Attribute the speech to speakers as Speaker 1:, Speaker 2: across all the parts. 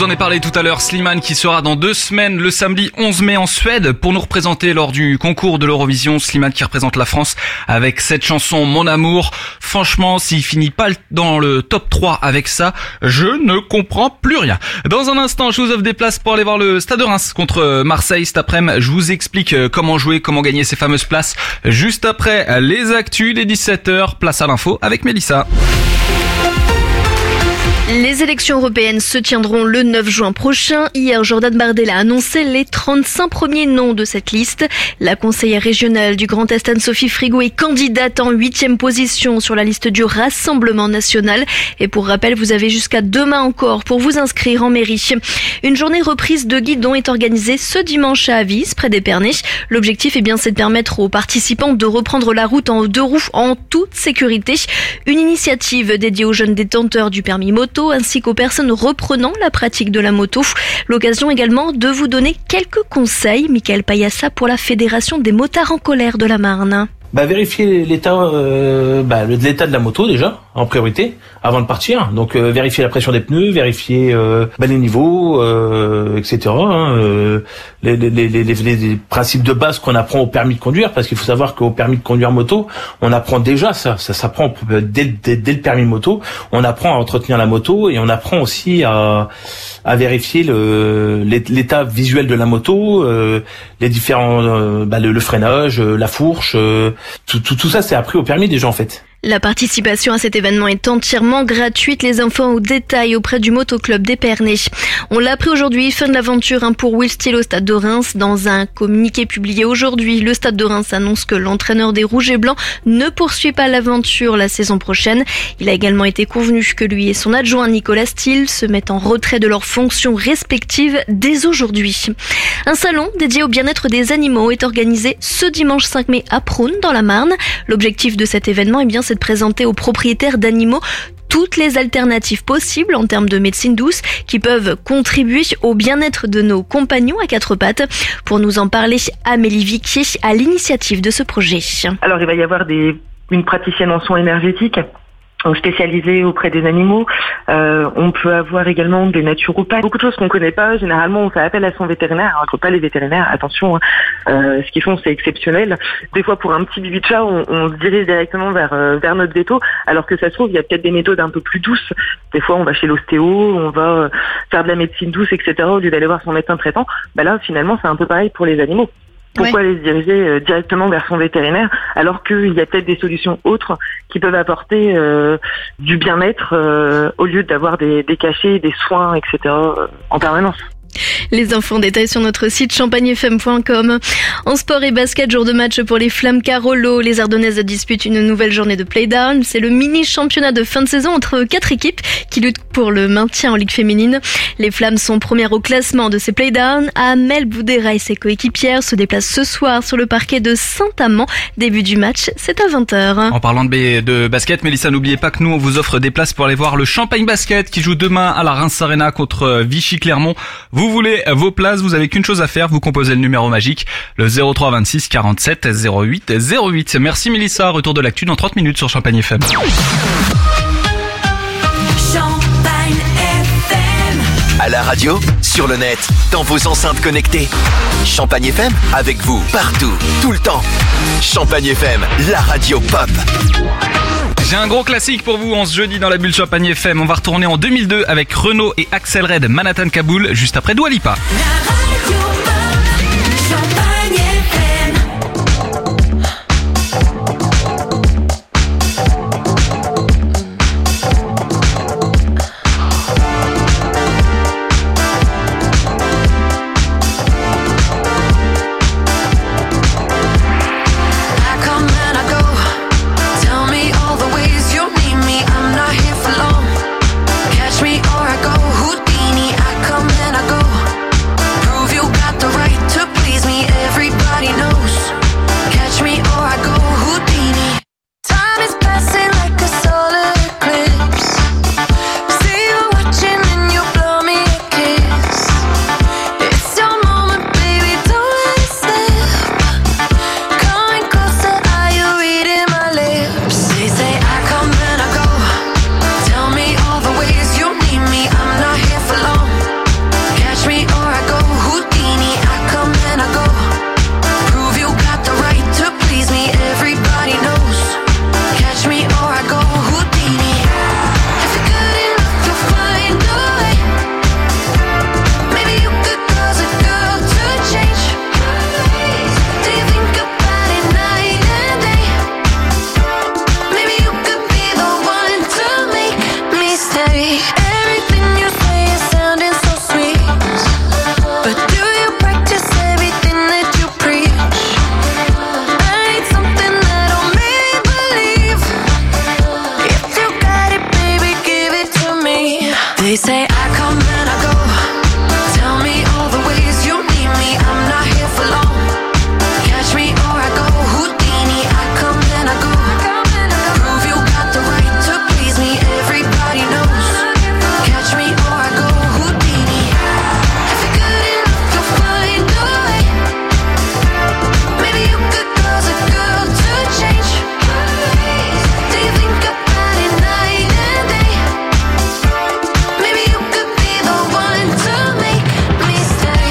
Speaker 1: vous en ai parlé tout à l'heure, Slimane qui sera dans 2 semaines, le samedi 11 mai en Suède, pour nous représenter lors du concours de l'Eurovision. Slimane qui représente la France avec cette chanson Mon Amour. Franchement, s'il finit pas dans le top 3 avec ça, je ne comprends plus rien. Dans un instant, je vous offre des places pour aller voir le Stade de Reims contre Marseille cet après-midi. Je vous explique comment jouer, comment gagner ces fameuses places. Juste après les actus des 17h, place à l'info avec Mélissa.
Speaker 2: Les élections européennes se tiendront le 9 juin prochain. Hier, Jordan Bardella a annoncé les 35 premiers noms de cette liste. La conseillère régionale du Grand Est, Anne-Sophie Frigo, est candidate en 8e position sur la liste du Rassemblement national. Et pour rappel, vous avez jusqu'à demain encore pour vous inscrire en mairie. Une journée reprise de guidon est organisée ce dimanche à Avis, près d'Épernay. L'objectif c'est de permettre aux participants de reprendre la route en 2 roues en toute sécurité. Une initiative dédiée aux jeunes détenteurs du permis moto ainsi qu'aux personnes reprenant la pratique de la moto. L'occasion également de vous donner quelques conseils. Michael Payassa pour la Fédération des motards en colère de la Marne.
Speaker 3: Vérifier l'état de la moto déjà en priorité avant de partir. Donc vérifier la pression des pneus, vérifier les niveaux, etc. Les principes de base qu'on apprend au permis de conduire, parce qu'il faut savoir qu'au permis de conduire moto, on apprend déjà ça s'apprend dès le permis moto. On apprend à entretenir la moto et on apprend aussi à vérifier l'état visuel de la moto, les différents le freinage, la fourche. Tout ça, c'est appris au permis déjà en fait.
Speaker 2: La participation à cet événement est entièrement gratuite. Les infos au détail auprès du motoclub d'Épernay. On l'a appris aujourd'hui, fin de l'aventure pour Will Steele au Stade de Reims. Dans un communiqué publié aujourd'hui, le Stade de Reims annonce que l'entraîneur des Rouges et Blancs ne poursuit pas l'aventure la saison prochaine. Il a également été convenu que lui et son adjoint Nicolas Steele se mettent en retrait de leurs fonctions respectives dès aujourd'hui. Un salon dédié au bien-être des animaux est organisé ce dimanche 5 mai à Prône dans la Marne. L'objectif de cet événement c'est de présenter aux propriétaires d'animaux toutes les alternatives possibles en termes de médecine douce qui peuvent contribuer au bien-être de nos compagnons à 4 pattes. Pour nous en parler, Amélie Viquier à l'initiative de ce projet.
Speaker 4: Alors il va y avoir une praticienne en soins énergétiques spécialisée auprès des animaux. On peut avoir également des naturopathes. Beaucoup de choses qu'on connaît pas. Généralement, on fait appel à son vétérinaire. Alors que pas les vétérinaires, attention, ce qu'ils font, c'est exceptionnel. Des fois, pour un petit bibi de chat, on se dirige directement vers notre véto, alors que ça se trouve, il y a peut-être des méthodes un peu plus douces. Des fois, on va chez l'ostéo, on va faire de la médecine douce, etc., au lieu d'aller voir son médecin traitant. Là, finalement, c'est un peu pareil pour les animaux. Pourquoi aller se diriger directement vers son vétérinaire alors qu'il y a peut-être des solutions autres qui peuvent apporter du bien-être au lieu d'avoir des cachets, des soins, etc. En permanence.
Speaker 2: Les infos en détail sur notre site champagnefm.com. En sport et basket, jour de match pour les Flammes Carolo. Les Ardennaises disputent une nouvelle journée de play-down. C'est le mini-championnat de fin de saison entre 4 équipes qui luttent pour le maintien en Ligue féminine. Les Flammes sont premières au classement de ces play-downs. Amel Boudera et ses coéquipières se déplacent ce soir sur le parquet de Saint-Amand. Début du match, c'est à 20h.
Speaker 1: En parlant de basket, Mélissa, n'oubliez pas que nous, on vous offre des places pour aller voir le Champagne Basket qui joue demain à la Reims Arena contre Vichy-Clermont. Vous voulez vos places, vous avez qu'une chose à faire, vous composez le numéro magique, le 03 26 47 08 08. Merci Mélissa, retour de l'actu dans 30 minutes sur Champagne FM.
Speaker 5: Champagne FM. À la radio, sur le net, dans vos enceintes connectées. Champagne FM, avec vous, partout, tout le temps. Champagne FM, la radio pop.
Speaker 1: J'ai un gros classique pour vous en ce jeudi dans la bulle Champagne FM. On va retourner en 2002 avec Renaud et Axel Red, Manhattan Kaboul, juste après Dua Lipa.
Speaker 6: Catch me or I go Houdini, I come and I go. Prove baby. Everything you say is sounding so sweet, but do you practice everything that you preach? I need something that'll make me believe. If you got it, baby, give it to me. They say I come and I go. Tell me all the ways you need me. I'm not here for long. Catch me or I go Houdini. I come and I go. Prove you got the right to please me. Everybody knows. Catch me or I go Houdini. If you're good enough, you'll find a way. Maybe you could cause a girl to change. Do you think about it night and day? Maybe you could be the one to make me stay.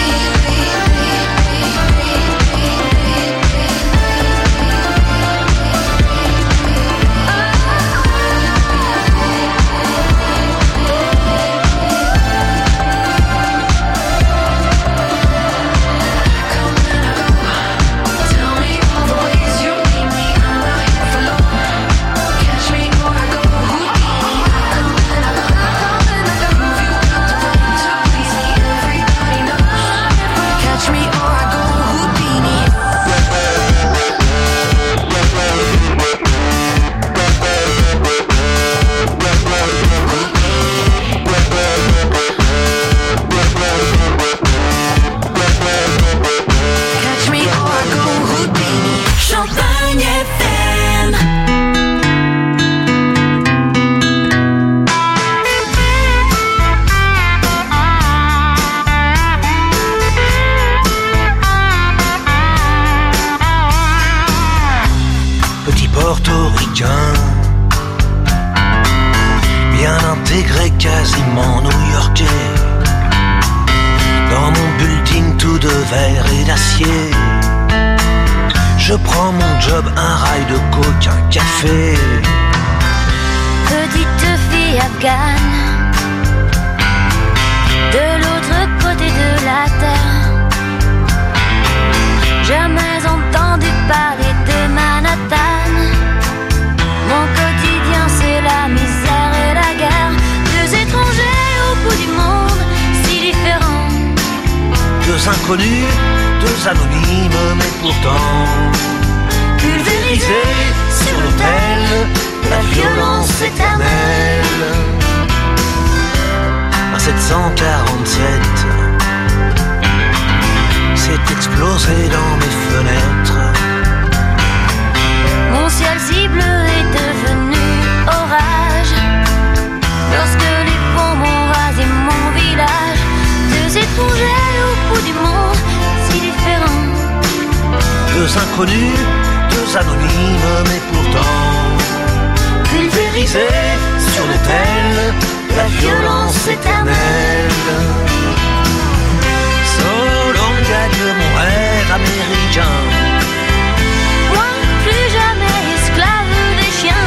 Speaker 6: Tell me all the ways you need me. I'm not here for long. Catch me or I go Houdini. I come and I go. Prove you got the right to please me. Everybody knows. Catch me or I go Houdini. Catch me or I go Houdini. Champagne FM.
Speaker 7: Petit portoricain, bien intégré, quasiment new-yorkais. Dans mon building tout de verre et d'acier, je prends mon job, un rail de coke, un café.
Speaker 6: Petite fille afghane, de l'autre côté de la terre. Jamais entendu parler de Manhattan. Mon quotidien c'est la misère et la guerre. Deux étrangers au bout du monde, si différents.
Speaker 7: Deux inconnus, deux anonymes, mais pourtant pulvérisés sur l'autel de la violence éternelle. Un 747 s'est explosé dans mes fenêtres.
Speaker 6: Mon ciel si bleu est devenu orage lorsque les bombes ont rasé mon village. Deux étrangers au bout du monde, si différents.
Speaker 7: Deux inconnus, deux anonymes, mais pourtant pulvérisés sur l'autel de la violence éternelle. Solon gagne mon rêve américain.
Speaker 6: Moi, plus jamais esclave des chiens.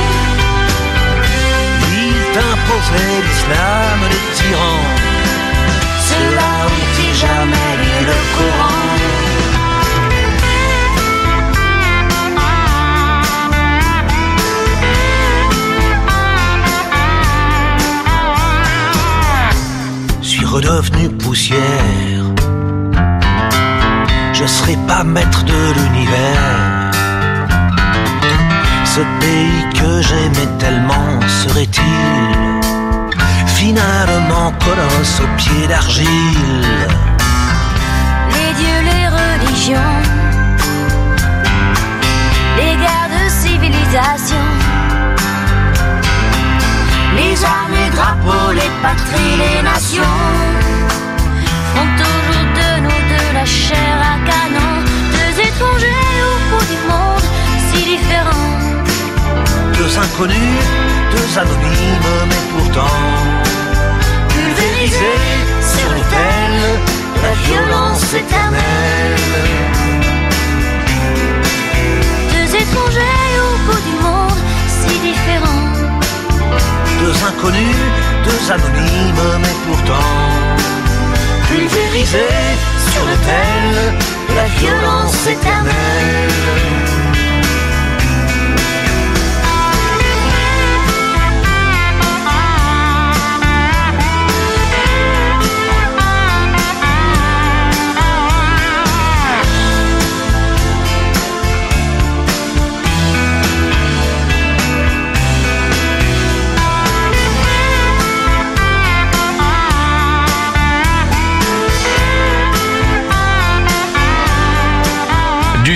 Speaker 7: Ils t'imposaient l'islam des tyrans.
Speaker 6: Ceux-là ont-ils jamais lu le Coran?
Speaker 7: Suis redevenu poussière. Je serai pas maître de l'univers. Ce pays que j'aimais tellement serait-il finalement colosse aux pieds d'argile?
Speaker 6: Les dieux, les religions, les guerres de civilisation, les armes, les drapeaux, les patries, les nations font toujours de nous de la chair à canon. Deux étrangers au bout du monde, si différents.
Speaker 7: Deux inconnus, deux anonymes, mais pourtant pulvérisés sur l'autel de la violence éternelle.
Speaker 6: Deux étrangers au bout du monde, si différents.
Speaker 7: Deux inconnus, deux anonymes, mais pourtant pulvérisés sur l'autel de la violence éternelle.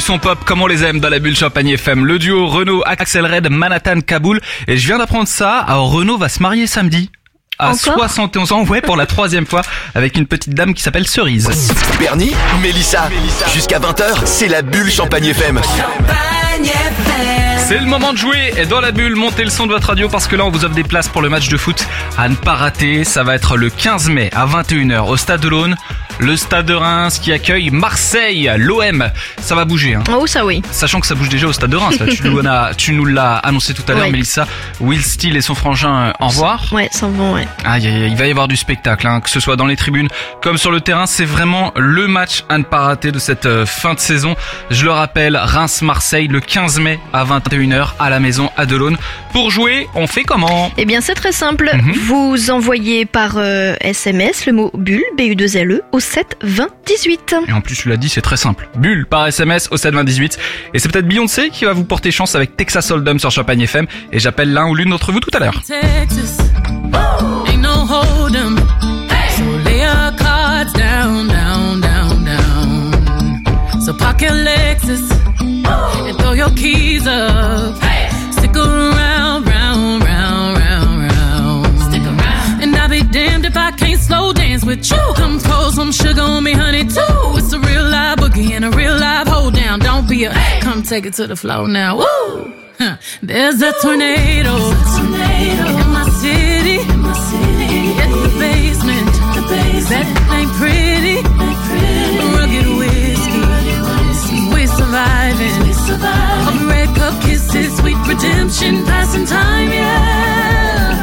Speaker 1: son pop comme on les aime dans la bulle Champagne FM. Le duo Renaud, Axel Red, Manhattan, Kaboul. Et je viens d'apprendre ça. Alors Renaud va se marier samedi. À
Speaker 2: Encore
Speaker 1: 71 ans, ouais, pour la 3e fois, avec une petite dame qui s'appelle Cerise.
Speaker 5: Bernie, Mélissa, jusqu'à 20h, c'est la bulle Champagne FM.
Speaker 1: C'est le moment de jouer et dans la bulle, montez le son de votre radio parce que là on vous offre des places pour le match de foot à ne pas rater. Ça va être le 15 mai à 21h au Stade de l'Aune, le Stade de Reims qui accueille Marseille, l'OM. Ça va bouger, hein.
Speaker 2: Oh ça oui.
Speaker 1: Sachant que ça bouge déjà au Stade de Reims. Là. Tu nous l'as annoncé tout à l'heure,
Speaker 2: Ouais.
Speaker 1: Mélissa. Will Steele et son frangin en revoir.
Speaker 2: Ouais, s'en vont, ouais.
Speaker 1: Aïe, aïe, aïe, il va y avoir du spectacle, hein, que ce soit dans les tribunes comme sur le terrain. C'est vraiment le match à ne pas rater de cette fin de saison. Je le rappelle, Reims-Marseille le 15 mai à 21h à la maison à Delaune. Pour jouer, on fait comment?
Speaker 2: Eh bien, c'est très simple. Vous envoyez par SMS le mot bulle, BU2LE, au 7 20 18.
Speaker 1: Et en plus, tu l'as dit, c'est très simple. Bulle par SMS au 72018. Et c'est peut-être Beyoncé qui va vous porter chance avec Texas Hold'em sur Champagne FM. Et j'appelle l'un ou l'une d'entre vous tout à l'heure.
Speaker 8: Texas, ain't no hold'em. So lay your cards down, down, down, down. So park your Lexus and throw your keys up. Stick around, round, round, round, round. Stick around. And I'll be damned if I can't slow dance with you. Come pour some sugar on me, honey, too. It's a real live boogie and a real live hold down. Don't be a come take it to the floor now. Woo! Huh. There's a tornado in my city. At the basement. That ain't pretty. Rugged whiskey. We're surviving. Of red cup kisses, sweet redemption, passing time, yeah.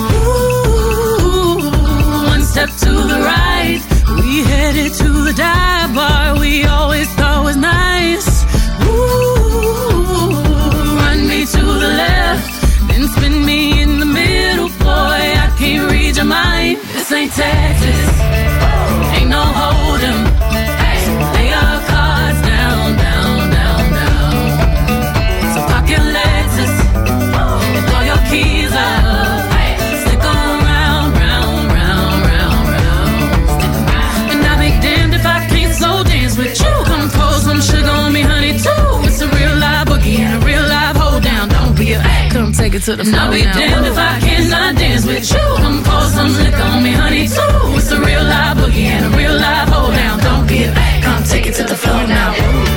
Speaker 8: Ooh, one step to the right. We headed to the dive bar we always thought was nice. Ooh, run me to the left, then spin me in the middle, boy, I can't read your mind. This ain't Texas, ain't no hold'em. Lay your cards down, down, down, down. So park your Lexus and throw your keys up. Stick around, round, round, round, round. And I'll be damned if I can't slow dance with you. Come pour some sugar on me, honey, too. It's a real live boogie and a real live hold down. Don't be a come take it to the floor. I'll be damned if I cannot dance with you. Come pour some liquor on me, honey, too. It's a real live boogie and a real live hold down. Don't be a come take it to the floor now.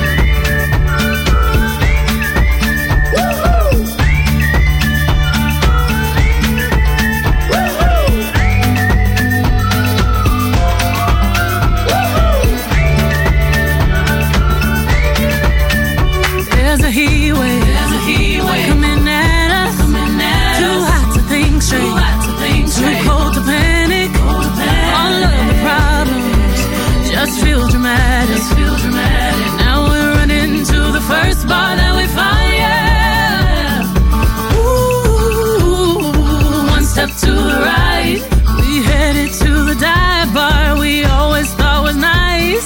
Speaker 8: There's a heat wave coming at us. Too hot to think straight, too cold to panic. All of the problems just feel dramatic. Now we're running to the first bar that we find, yeah. Ooh, one step to the right. We headed to the dive bar we always thought was nice.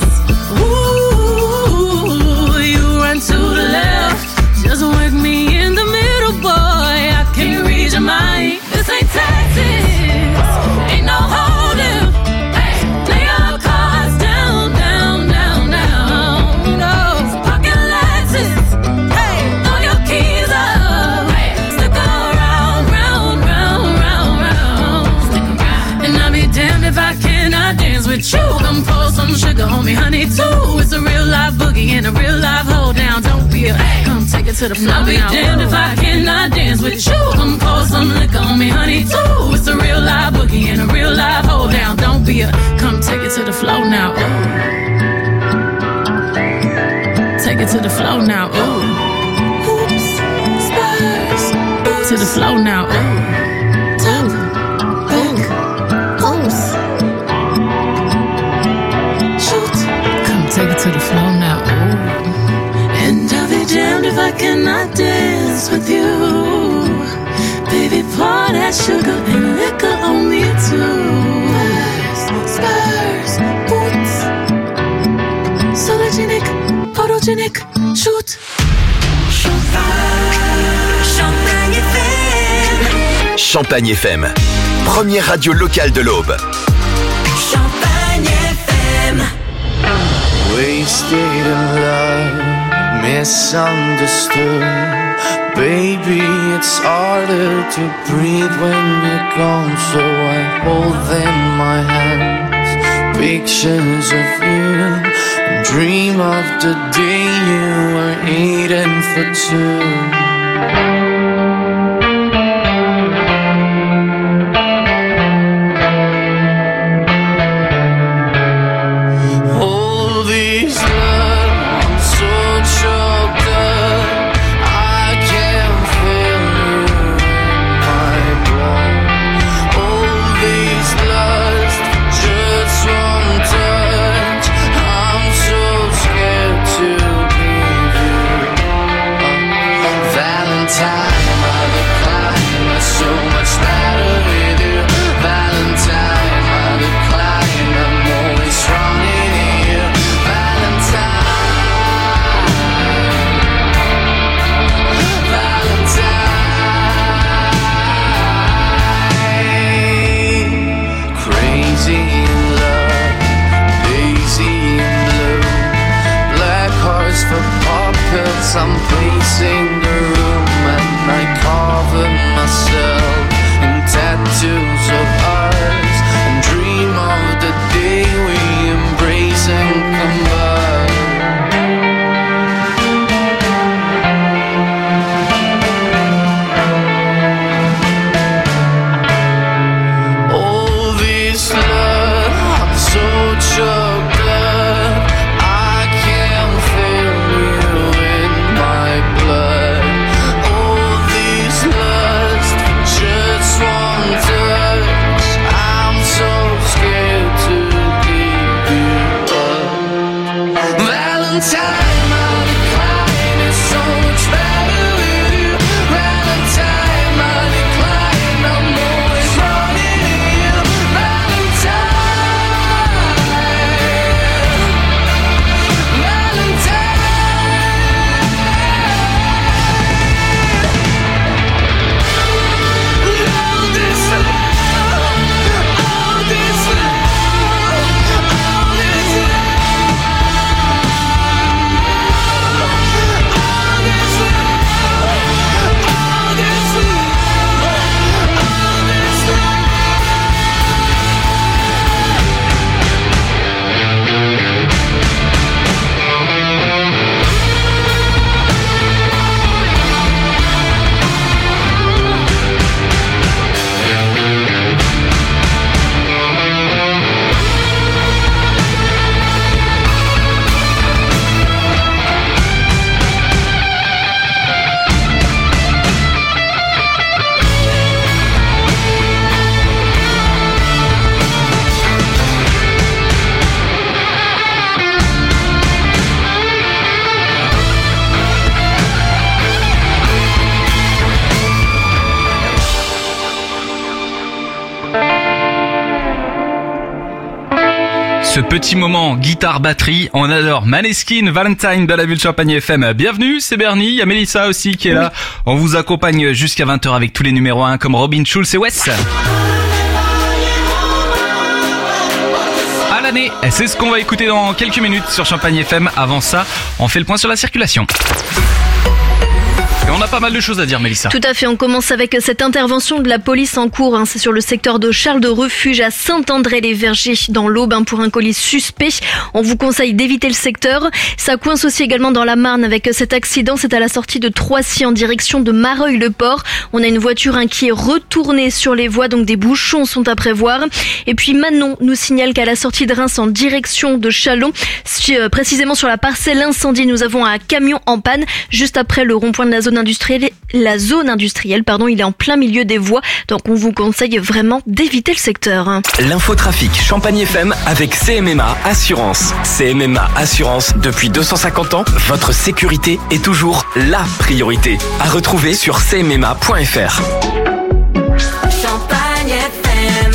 Speaker 8: Ooh, you run to the left, just work me in the middle, boy. I can't read your mind. This ain't Texas, ain't no hold'em. Lay your cards down, down, down, down. No, so park your Lexus, throw your keys up. Stick around, round, round, round, round. And I'll be damned if I cannot dance with you. Come pour some sugar on me, honey, too. It's a real live boogie and a real live hold down. Don't be a come take it to the floor. I'll be damned if I cannot dance with you. Come pour some liquor on me, honey, too. It's a real live boogie and a real live hold down. Don't be a come take it to the floor now. Ooh. Take it to the floor now. Ooh. Oops, Spurs. To the floor now. Ooh. Top, back, oops. Shoot. Come take it to the floor now. Ooh. And I'll be damned if I cannot dance with you. Baby, pour that sugar and liquor on me too. Spurs, boots. Sologenic, photogenic, shoot.
Speaker 6: Champagne FM.
Speaker 5: Champagne FM, première radio locale de l'Aube.
Speaker 6: Champagne FM.
Speaker 7: Wasted in love,
Speaker 9: misunderstood. Baby, it's harder to breathe when you're gone, so I hold in my hands pictures of you and dream of the day you were eating for two. I'm pacing the room and I cover myself in tattoos of ours and dream of the day we embrace and combine. All this love, I'm so choked up, I can't feel you in my blood. All this lust, just one touch, I'm so scared to give you up. Valentine, my decline is so much better with you. Valentine, my decline, I'm always running to you. Valentine, Valentine. All this love, all this love, all this
Speaker 1: Ce petit moment guitare-batterie, on adore. Maneskin, Valentine de la Bulle Champagne FM. Bienvenue, c'est Bernie, il y a Mélissa aussi qui est là. On vous accompagne jusqu'à 20h avec tous les numéros 1 comme Robin Schulz et Wes. À l'année, c'est ce qu'on va écouter dans quelques minutes sur Champagne FM. Avant ça, on fait le point sur la circulation. Et on a pas mal de choses à dire, Mélissa.
Speaker 2: Tout à fait, on commence avec cette intervention de la police en cours. C'est sur le secteur de Charles de Refuge à Saint-André-les-Vergers dans l'Aube pour un colis suspect. On vous conseille d'éviter le secteur. Ça coince aussi également dans la Marne avec cet accident. C'est à la sortie de Troissy en direction de Mareuil-le-Port. On a une voiture qui est retournée sur les voies, donc des bouchons sont à prévoir. Et puis Manon nous signale qu'à la sortie de Reims en direction de Châlons, précisément sur la parcelle incendie, nous avons un camion en panne juste après le rond-point de la zone industrielle, il est en plein milieu des voies, donc on vous conseille vraiment d'éviter le secteur.
Speaker 5: L'infotrafic Champagne FM avec CMMA Assurance. CMMA Assurance, depuis 250 ans, votre sécurité est toujours la priorité. À retrouver sur cmma.fr.
Speaker 6: Champagne FM.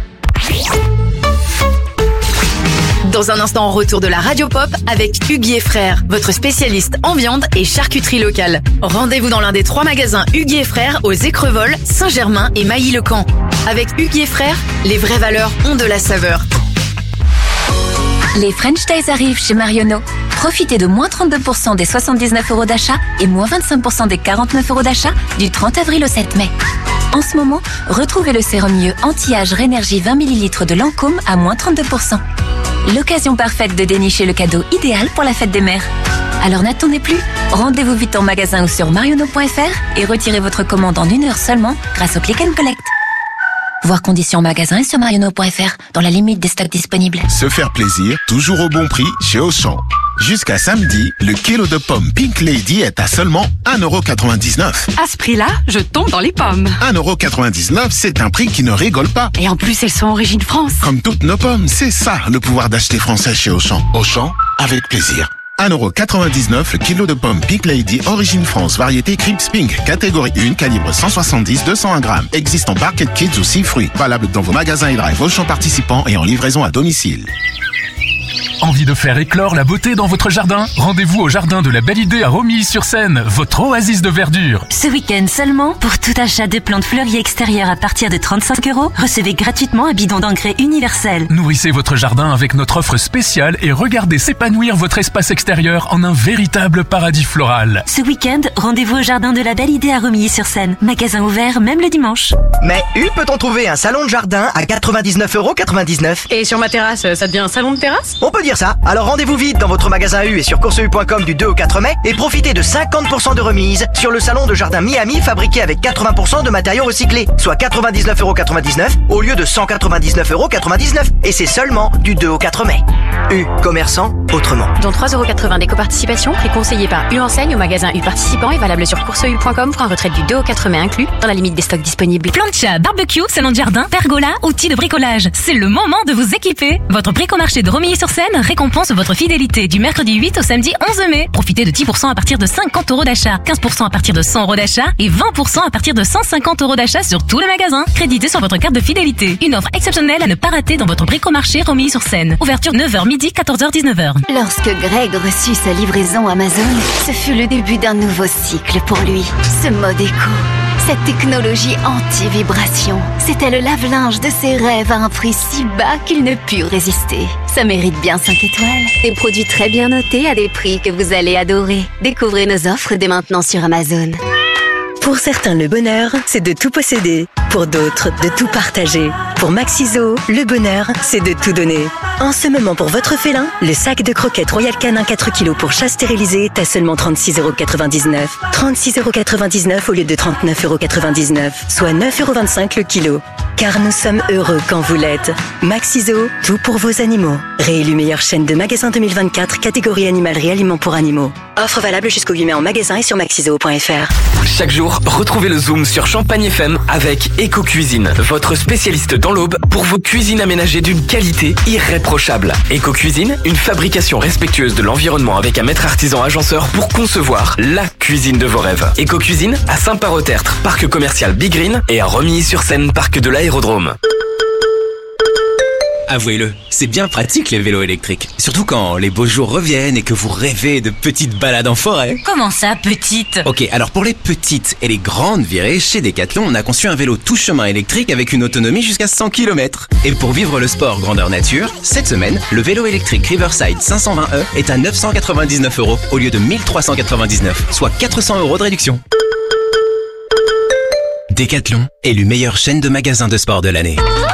Speaker 10: Dans un instant, retour de la Radio Pop avec Hugues et Frères, votre spécialiste en viande et charcuterie locale. Rendez-vous dans l'un des 3 magasins Hugues et Frères aux Écrevols, Saint-Germain et Mailly-le-Camp. Avec Hugues et Frères, les vraies valeurs ont de la saveur.
Speaker 11: Les French Days arrivent chez Marionneau. Profitez de moins 32% des 79 € d'achat et moins 25% des 49 € d'achat du 30 avril au 7 mai. En ce moment, retrouvez le sérum mieux anti-âge Rénergie 20 ml de Lancôme à moins 32%. L'occasion parfaite de dénicher le cadeau idéal pour la fête des mères. Alors n'attendez plus, rendez-vous vite en magasin ou sur mariono.fr et retirez votre commande en 1 heure seulement grâce au Click and Collect. Voir conditions en magasin et sur mariono.fr dans la limite des stocks disponibles.
Speaker 12: Se faire plaisir, toujours au bon prix chez Auchan. Jusqu'à samedi, le kilo de pommes Pink Lady est à seulement 1,99 €.
Speaker 13: À ce prix-là, je tombe dans les pommes.
Speaker 12: 1,99 €, c'est un prix qui ne rigole pas.
Speaker 13: Et en plus, elles sont origine France.
Speaker 12: Comme toutes nos pommes, c'est ça le pouvoir d'acheter français chez Auchan. Auchan, avec plaisir. 1,99 € le kilo de pommes Pink Lady, origine France, variété Crips Pink, catégorie 1, calibre 170-201 grammes. Existe en Barquette Kids ou 6 fruits. Valable dans vos magasins et drive Auchan participants et en livraison à domicile.
Speaker 14: Envie de faire éclore la beauté dans votre jardin? Rendez-vous au jardin de la Belle Idée à Romilly-sur-Seine, votre oasis de verdure.
Speaker 15: Ce week-end seulement, pour tout achat de plantes fleuries extérieures à partir de 35 €, recevez gratuitement un bidon d'engrais universel.
Speaker 14: Nourrissez votre jardin avec notre offre spéciale et regardez s'épanouir votre espace extérieur en un véritable paradis floral.
Speaker 15: Ce week-end, rendez-vous au jardin de la Belle Idée à Romilly-sur-Seine. Magasin ouvert même le dimanche.
Speaker 16: Mais où peut-on trouver un salon de jardin à 99,99 €?
Speaker 13: Et sur ma terrasse, ça devient un salon de terrasse?
Speaker 16: On peut dire ça. Alors rendez-vous vite dans votre magasin U et sur courseu.com du 2 au 4 mai et profitez de 50% de remise sur le salon de jardin Miami fabriqué avec 80% de matériaux recyclés, soit 99,99 € au lieu de 199,99 €. Et c'est seulement du 2 au 4 mai. U, commerçant autrement.
Speaker 10: Dont 3,80 € d'éco-participation, prix conseillé par U Enseigne au magasin U participant et valable sur courseu.com pour un retrait du 2 au 4 mai inclus dans la limite des stocks disponibles.
Speaker 17: Plan de chat, barbecue, salon de jardin, pergola, outils de bricolage. C'est le moment de vous équiper. Votre bricomarché de Romilly-sur-Seine récompense votre fidélité du mercredi 8 au samedi 11 mai. Profitez de 10% à partir de 50 € d'achat, 15% à partir de 100 € d'achat et 20% à partir de 150 € d'achat sur tout le magasin. Crédité sur votre carte de fidélité. Une offre exceptionnelle à ne pas rater dans votre bricomarché Romilly-sur-Seine. Ouverture 9h midi, 14h 19h.
Speaker 11: Lorsque Greg reçut sa livraison Amazon, ce fut le début d'un nouveau cycle pour lui. Ce mode éco, cette technologie anti-vibration, c'était le lave-linge de ses rêves à un prix si bas qu'il ne put résister. Ça mérite bien 5 étoiles. Des produits très bien notés à des prix que vous allez adorer. Découvrez nos offres dès maintenant sur Amazon.
Speaker 18: Pour certains, le bonheur, c'est de tout posséder. Pour d'autres, de tout partager. Pour Maxiso, le bonheur, c'est de tout donner. En ce moment, pour votre félin, le sac de croquettes Royal Canin 4 kg pour chat stérilisé est à seulement 36,99 €. 36,99 € au lieu de 39,99 €, soit 9,25 € le kilo. Car nous sommes heureux quand vous l'êtes. Maxiso, tout pour vos animaux. Réélu meilleure chaîne de magasins 2024, catégorie animalerie aliments pour animaux. Offre valable jusqu'au 8 mai en magasin et sur maxiso.fr.
Speaker 19: Chaque jour, retrouvez le Zoom sur Champagne FM avec Eco Cuisine, votre spécialiste dans l'Aube pour vos cuisines aménagées d'une qualité irréprochable. Eco Cuisine, une fabrication respectueuse de l'environnement avec un maître artisan agenceur pour concevoir la cuisine de vos rêves. Eco Cuisine à Saint-Parot-Tertre, parc commercial Big Green et à Romilly-sur-Seine, parc de l'Aérodrome.
Speaker 20: Avouez-le, c'est bien pratique les vélos électriques. Surtout quand les beaux jours reviennent et que vous rêvez de petites balades en forêt.
Speaker 17: Comment ça, petite?
Speaker 20: Ok, alors pour les petites et les grandes virées, chez Decathlon, on a conçu un vélo tout chemin électrique avec une autonomie jusqu'à 100 km. Et pour vivre le sport grandeur nature, cette semaine, le vélo électrique Riverside 520e est à 999 € au lieu de 1399, soit 400 € de réduction. Decathlon, élu meilleure chaîne de magasins de sport de l'année.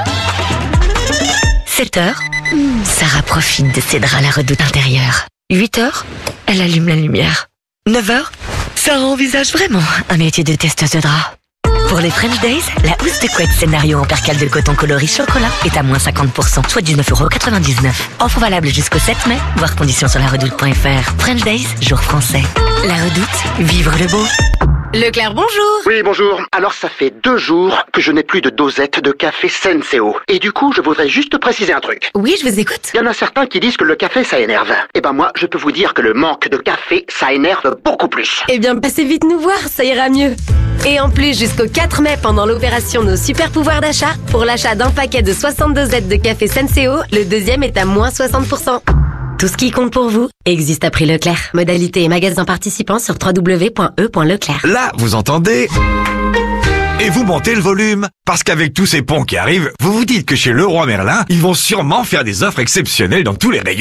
Speaker 21: 7h, Sarah profite de ses draps à la redoute intérieure. 8h, elle allume la lumière. 9h, Sarah envisage vraiment un métier de testeuse de draps. Pour les French Days, la housse de couette scénario en percale de coton coloris chocolat est à moins 50%, soit 19,99 €. Offre valable jusqu'au 7 mai, voir conditions sur laredoute.fr. French Days, jour français. La Redoute, vivre le beau.
Speaker 10: Leclerc, bonjour.
Speaker 22: Oui, bonjour. Alors, ça fait 2 jours que je n'ai plus de dosette de café Senseo. Et du coup, je voudrais juste préciser un truc.
Speaker 10: Oui, je vous écoute.
Speaker 22: Il y en a certains qui disent que le café, ça énerve. Eh ben moi, je peux vous dire que le manque de café, ça énerve beaucoup plus.
Speaker 23: Eh bien, passez vite nous voir, ça ira mieux. Et en plus, jusqu'au 4 mai, pendant l'opération Nos Super Pouvoirs d'achat, pour l'achat d'un paquet de 60 dosettes de café Senseo, le deuxième est à moins 60%. Tout ce qui compte pour vous existe à prix Leclerc. Modalité et magasin participants sur www.e.leclerc.
Speaker 24: Là, vous entendez ? Et vous montez le volume. Parce qu'avec tous ces ponts qui arrivent, vous vous dites que chez Leroy Merlin, ils vont sûrement faire des offres exceptionnelles dans tous les rayons.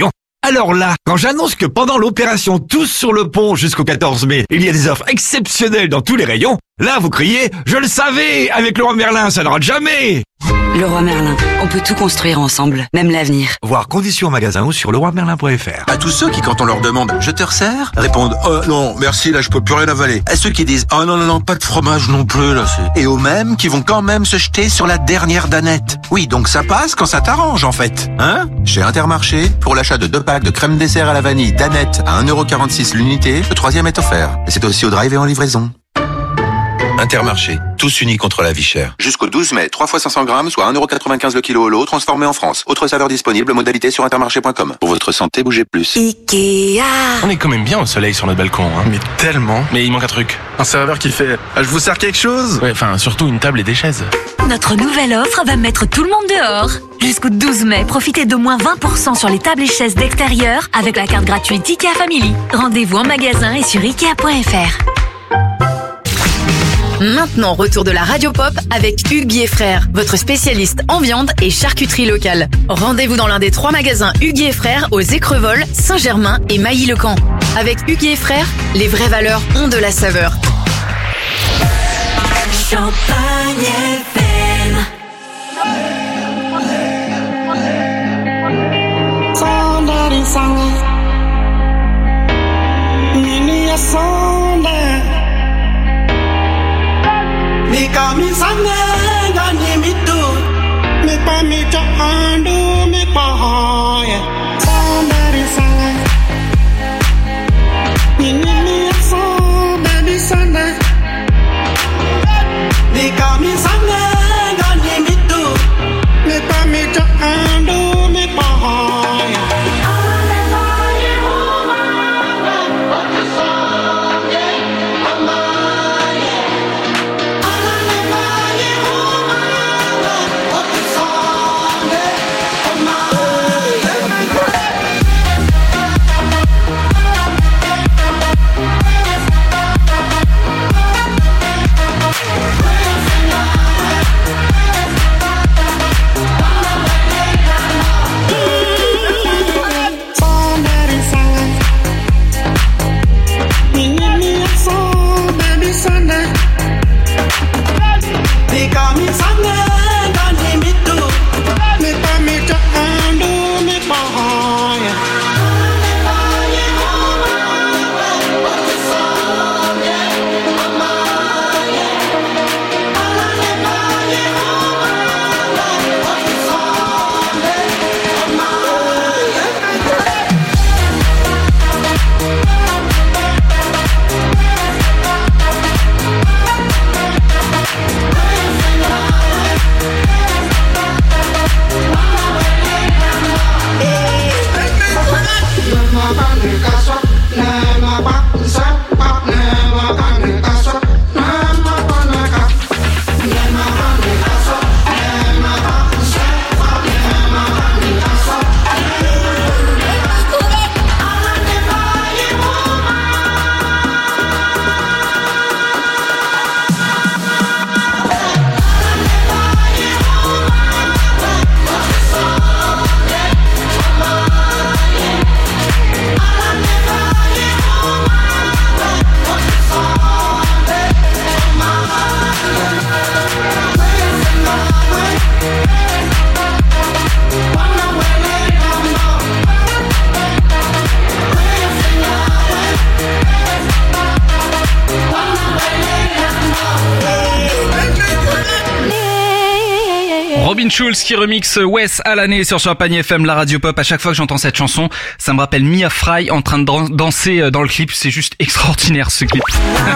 Speaker 24: Alors là, quand j'annonce que pendant l'opération Tous sur le pont jusqu'au 14 mai, il y a des offres exceptionnelles dans tous les rayons, là vous criez « Je le savais ! Avec Leroy Merlin, ça ne rate jamais !»
Speaker 3: Leroy Merlin, on peut tout construire ensemble, même l'avenir.
Speaker 24: Voir conditions en magasin ou sur leroymerlin.fr.
Speaker 4: À tous ceux qui, quand on leur demande « Je te resserre ?» répondent « Oh non, merci, là je peux plus rien avaler. » À ceux qui disent « Oh non, pas de fromage non plus, là c'est... » Et aux mêmes qui vont quand même se jeter sur la dernière danette. Oui, donc ça passe quand ça t'arrange en fait. Hein ? Chez Intermarché, pour l'achat de 2 packs de crème dessert à la vanille danette à 1,46€ l'unité, le 3e est offert. Et c'est aussi au drive et en livraison. Intermarché, tous unis contre la vie chère. Jusqu'au 12 mai, 3 fois 500 grammes, soit 1,95€ le kilo au lot, transformé en France. Autre saveur disponible, modalité sur intermarché.com. Pour votre santé, bougez plus.
Speaker 21: Ikea.
Speaker 7: On est quand même bien au soleil sur notre balcon, hein.
Speaker 4: Mais tellement.
Speaker 7: Mais il manque un truc.
Speaker 4: Un serveur qui fait « Je vous sers quelque chose ?»
Speaker 7: Ouais, enfin, surtout une table et des chaises.
Speaker 15: Notre nouvelle offre va mettre tout le monde dehors. Jusqu'au 12 mai, profitez de moins 20% sur les tables et chaises d'extérieur avec la carte gratuite Ikea Family. Rendez-vous en magasin et sur Ikea.fr.
Speaker 10: Maintenant, retour de la Radio Pop avec Hugues et Frères, votre spécialiste en viande et charcuterie locale. Rendez-vous dans l'un des 3 magasins Hugues et Frères aux Écrevols, Saint-Germain et Mailly-le-Camp. Avec Hugues et Frères, les vraies valeurs ont de la saveur.
Speaker 6: Champagne FM.
Speaker 9: Kami sange gani mitu mi pami andu mi pahoya sandari sange ni so baby sana ni kami sange gani mitu mi pami andu mi pahoya.
Speaker 1: Robin Schulz qui remixe Wes à l'année sur Champagne FM, la radio pop. À chaque fois que j'entends cette chanson, ça me rappelle Mia Fry en train de danser dans le clip. C'est juste extraordinaire ce clip.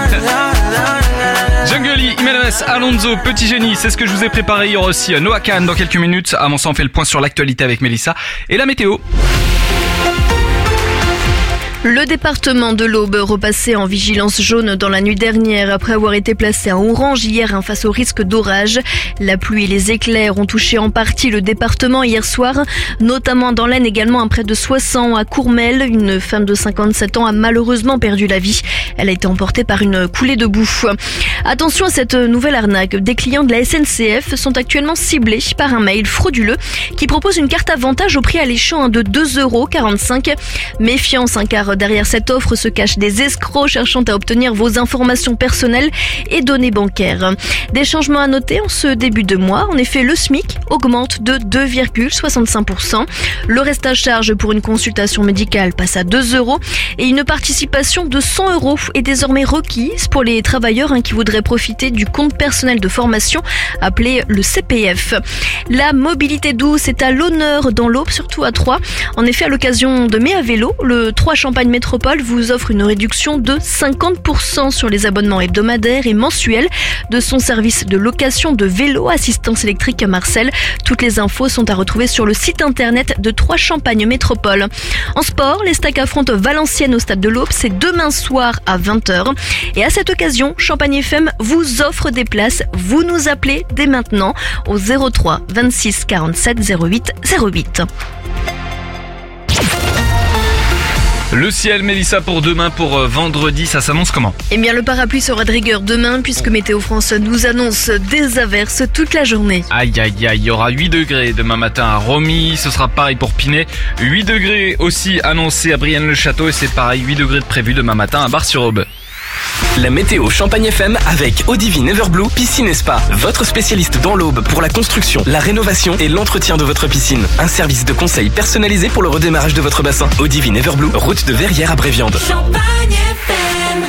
Speaker 1: Jungly, Jiménez, Alonso, Petit Génie, c'est ce que je vous ai préparé. Il y aura aussi Noah Kahn dans quelques minutes. Avant ça, on fait le point sur l'actualité avec Mélissa et la météo.
Speaker 2: Le département de l'Aube repassé en vigilance jaune dans la nuit dernière après avoir été placé en orange hier face au risque d'orage. La pluie et les éclairs ont touché en partie le département hier soir, notamment dans l'Aisne, également à près de Soissons à Courmel. Une femme de 57 ans a malheureusement perdu la vie. Elle a été emportée par une coulée de boue. Attention à cette nouvelle arnaque. Des clients de la SNCF sont actuellement ciblés par un mail frauduleux qui propose une carte avantage au prix alléchant de 2,45 €. Méfiance, car derrière cette offre se cachent des escrocs cherchant à obtenir vos informations personnelles et données bancaires. Des changements à noter en ce début de mois. En effet, le SMIC augmente de 2,65%. Le reste à charge pour une consultation médicale passe à 2 € et une participation de 100 € est désormais requise pour les travailleurs qui voudraient profiter du compte personnel de formation appelé le CPF. La mobilité douce est à l'honneur dans l'Aube, surtout à Troyes. En effet, à l'occasion de Mai à vélo, le Troyes Champagne Métropole vous offre une réduction de 50% sur les abonnements hebdomadaires et mensuels de son service de location de vélo assistance électrique Marcel. Toutes les infos sont à retrouver sur le site internet de Troyes Champagne Métropole. En sport, les Stacks affrontent Valenciennes au stade de l'Aube. C'est demain soir à 20h. Et à cette occasion, Champagne FM vous offre des places. Vous nous appelez dès maintenant au 03 26 47 08 08.
Speaker 1: Le ciel, Mélissa, pour demain, pour vendredi, ça s'annonce comment ?
Speaker 2: Eh bien, le parapluie sera de rigueur demain puisque Météo France nous annonce des averses toute la journée.
Speaker 1: Aïe, aïe, aïe, il y aura 8 degrés demain matin à Romilly, ce sera pareil pour Pinet. 8 degrés aussi annoncés à Brienne-le-Château et c'est pareil, 8 degrés de prévu demain matin à Bar-sur-Aube.
Speaker 19: La météo Champagne FM avec Odivine Everblue Piscine et Spa. Votre spécialiste dans l'Aube pour la construction, la rénovation et l'entretien de votre piscine. Un service de conseil personnalisé pour le redémarrage de votre bassin. Odivine Everblue, route de Verrières à Bréviande.
Speaker 6: Champagne FM.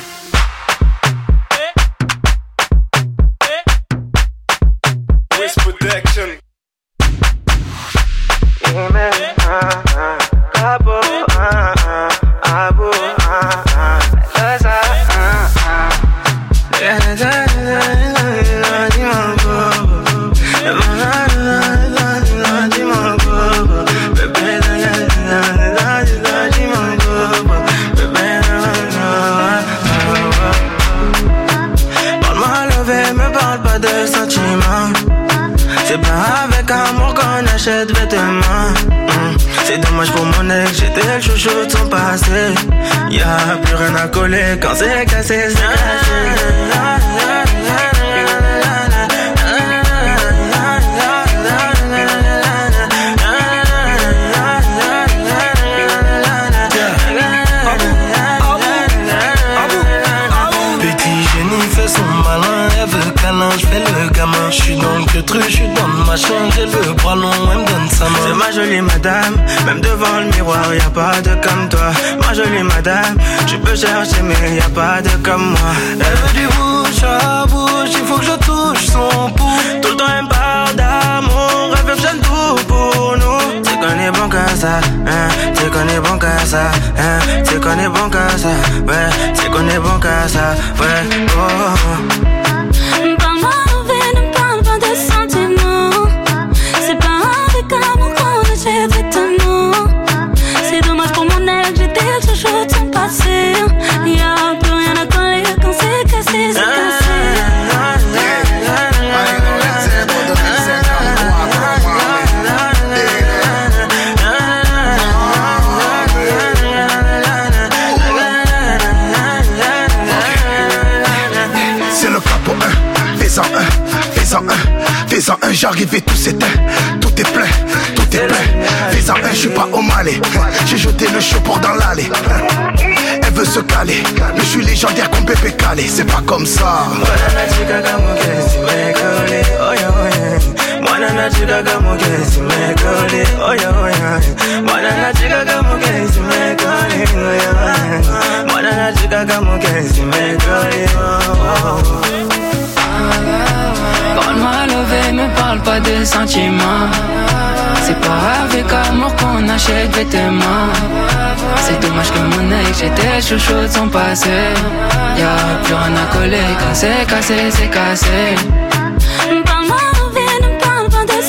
Speaker 5: C'est pas avec amour qu'on achète vêtements. C'est dommage pour mon ex, j'étais le chouchou de son passé. Y'a plus rien à coller quand c'est cassé, c'est cassé. Je fais le gamin, je suis dans le truc, je suis dans ma chambre, j'ai le bras long, elle me donne sa main. C'est ma jolie madame, même devant le miroir, y'a pas de comme toi. Ma jolie madame, tu peux chercher mais y'a pas de comme moi. Elle veut du bouche à bouche, il faut que je touche son pouls. Tout le temps elle me parle d'amour, elle veut que j'aime tout pour nous. C'est qu'on est bon qu'à ça, c'est qu'on est bon qu'à ça, c'est qu'on est bon qu'à ça, ouais, c'est qu'on est bon qu'à ça, ouais, oh.
Speaker 6: Ne parle pas de sentiments. C'est pas avec amour qu'on achète vêtements. C'est dommage pour mon ex, j'étais le chouchou de son passé. Y'a plus rien à coller quand c'est cassé, c'est cassé.
Speaker 8: C'est le capot 1, fais-en un, fais-en un, j'arrive et tout s'éteint. Tout est plein, fais-en un, je suis pas au Malais. J'ai jeté le chaud pour dans l'allée. Elle veut se caler, mais je suis légendaire comme Pépé Calé. C'est pas comme ça.
Speaker 5: Parle-moi levé, me parle pas de sentiments. C'est pas avec amour qu'on achète vêtements. C'est dommage que mon ex, j'étais chouchou de son passé. Y'a plus rien à coller quand c'est cassé, c'est cassé.
Speaker 6: Parle-moi levé, ne parle pas de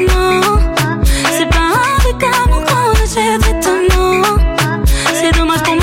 Speaker 6: sentiments. C'est pas avec amour qu'on achète vêtements. C'est dommage pour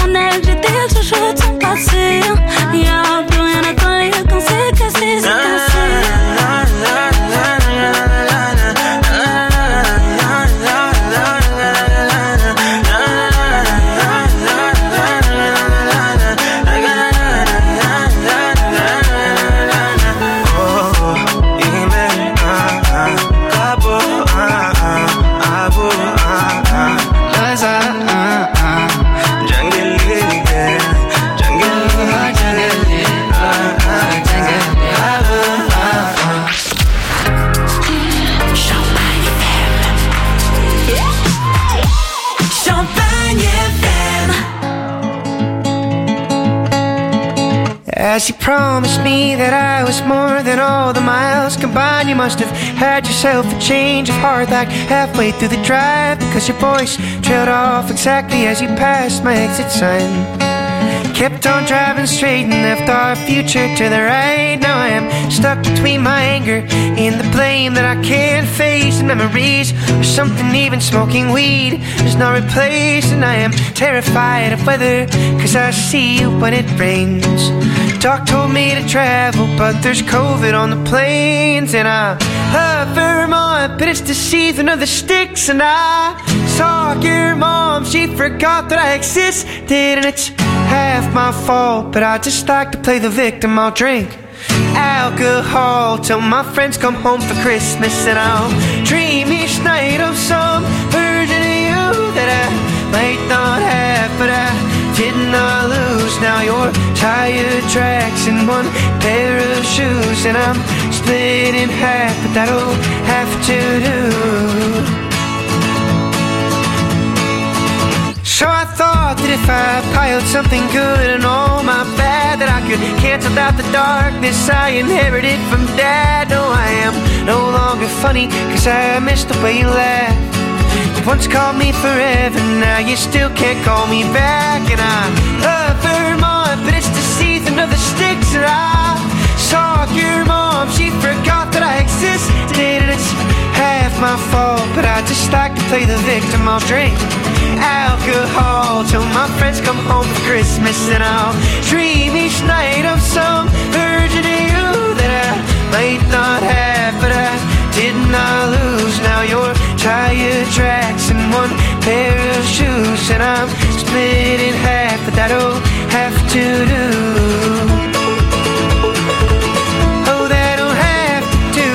Speaker 12: As you promised me that I was more than all the miles combined, you must have had yourself a change of heart like halfway through the drive, because your voice trailed off exactly as you passed my exit sign. Kept on driving straight and left our future to the right. Now I am stuck between my anger and the blame that I can't face, and memories of something even smoking weed does not replace. And I am terrified of weather, cause I see you when it rains. Doc told me to travel, but there's COVID on the planes. And I love Vermont, but it's the season of the sticks. And I saw your mom, she forgot that I existed, and it's half my fault, but I just like to play the victim. I'll drink alcohol till my friends come home for Christmas, and I'll dream each night of some version of you that I might not have, but I did not lose. Now your tire tracks in one pair of shoes, and I'm split in half, but that'll have to do. So I thought that if I piled something good and all my bad, that I could cancel out the darkness I inherited from Dad. No, I am no longer funny, cause I missed the way you laughed. You once called me forever, now you still can't call me back. And I love Vermont, but it's the season of the sticks. And I saw your mom, she forgot that I existed, and it's half my fault, but I just like to play the victim. I'll drink alcohol till my friends come home for Christmas, and I'll dream each night of some version of you that I might not have, but I did not lose. Now your tire tracks in one pair of shoes, and I'm split in half, but that'll have to do. Oh, that'll have to do.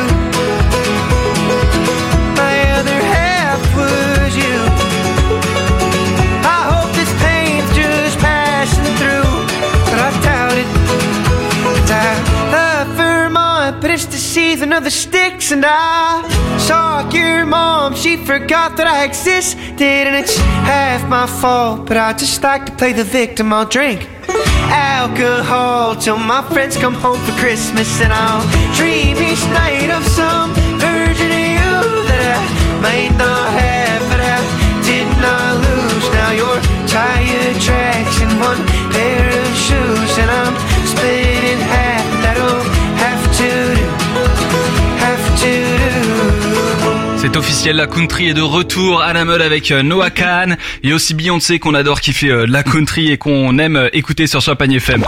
Speaker 12: My other half was you. But it's the season of the sticks, and I saw your mom, she forgot that I existed, and it's half my fault, but I just like to play the victim. I'll drink alcohol till my friends come home for Christmas, and I'll dream each night of some version of you that I might not have, but I did not lose. Now your tire tracks in one pair of shoes, and I'm split in half, that'll have to do, have to do.
Speaker 1: C'est officiel, la country est de retour à la mode avec Noah Kahan et aussi Beyoncé qu'on adore, qui fait de la country et qu'on aime écouter sur Champagne FM.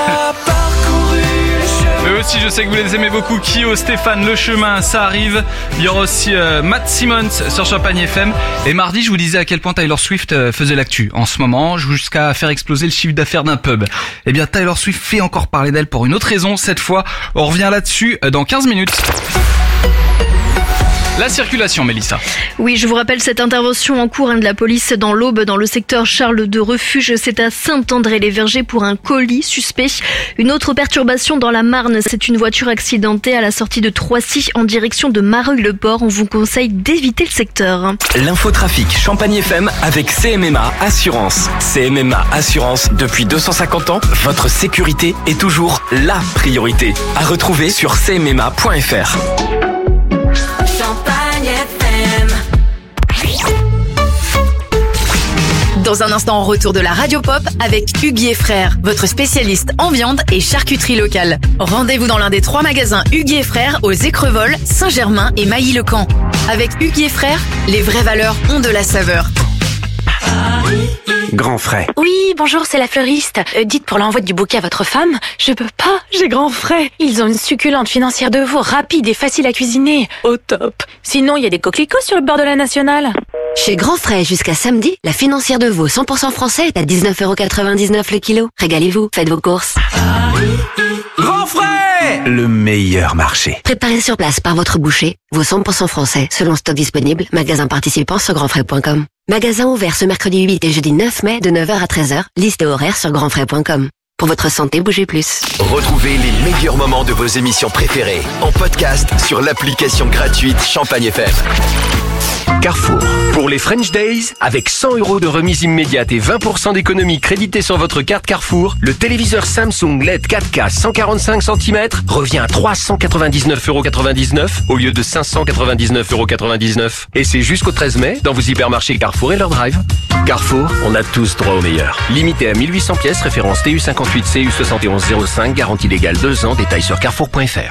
Speaker 1: Eux aussi, je sais que vous les aimez beaucoup. Kyo, Stéphane, Le Chemin, ça arrive. Il y aura aussi Matt Simmons sur Champagne FM. Et mardi, je vous disais à quel point Taylor Swift faisait l'actu en ce moment, jusqu'à faire exploser le chiffre d'affaires d'un pub. Eh bien, Taylor Swift fait encore parler d'elle pour une autre raison. Cette fois, on revient là-dessus dans 15 minutes. La circulation, Mélissa.
Speaker 2: Oui, je vous rappelle cette intervention en cours de la police dans l'Aube, dans le secteur Charles de Refuge. C'est à Saint-André-les-Vergers pour un colis suspect. Une autre perturbation dans la Marne, c'est une voiture accidentée à la sortie de Troissy en direction de Mareuil-le-Port. On vous conseille d'éviter le secteur.
Speaker 19: L'infotrafic Champagne FM avec CMMA Assurance. CMMA Assurance, depuis 250 ans, votre sécurité est toujours la priorité. À retrouver sur cmma.fr.
Speaker 10: Champagne FM. Dans un instant, retour de la Radio Pop avec Hugues et Frères, votre spécialiste en viande et charcuterie locale. Rendez-vous dans l'un des 3 magasins Hugues et Frères aux Écrevols, Saint-Germain et Mailly-le-Camp. Avec Hugues et Frères, les vraies valeurs ont de la saveur.
Speaker 13: Grand Frais.
Speaker 14: Oui, bonjour, c'est la fleuriste. Dites pour l'envoi du bouquet à votre femme. Je peux pas, j'ai Grand Frais. Ils ont une succulente financière de veau, rapide et facile à cuisiner. Au top. Sinon, il y a des coquelicots sur le bord de la Nationale.
Speaker 21: Chez Grand Frais, jusqu'à samedi, la financière de veau 100% français est à 19,99€ le kilo. Régalez-vous, faites vos courses.
Speaker 13: Grand Frais, le meilleur marché.
Speaker 21: Préparé sur place par votre boucher, veau 100% français, selon stock disponible, magasin participant sur grandfrais.com. Magasin ouvert ce mercredi 8 et jeudi 9 mai de 9h à 13h, liste et horaire sur grandfrais.com. Pour votre santé, bougez plus.
Speaker 16: Retrouvez les meilleurs moments de vos émissions préférées en podcast sur l'application gratuite Champagne FM. Carrefour. Pour les French Days, avec 100 € de remise immédiate et 20% d'économie créditée sur votre carte Carrefour, le téléviseur Samsung LED 4K 145 cm revient à 399,99 € au lieu de 599,99 €. Et c'est jusqu'au 13 mai dans vos hypermarchés Carrefour et leur drive. Carrefour, on a tous droit au meilleur. Limité à 1800 pièces, référence TU58 CU 7105, garantie légale 2 ans, détails sur carrefour.fr.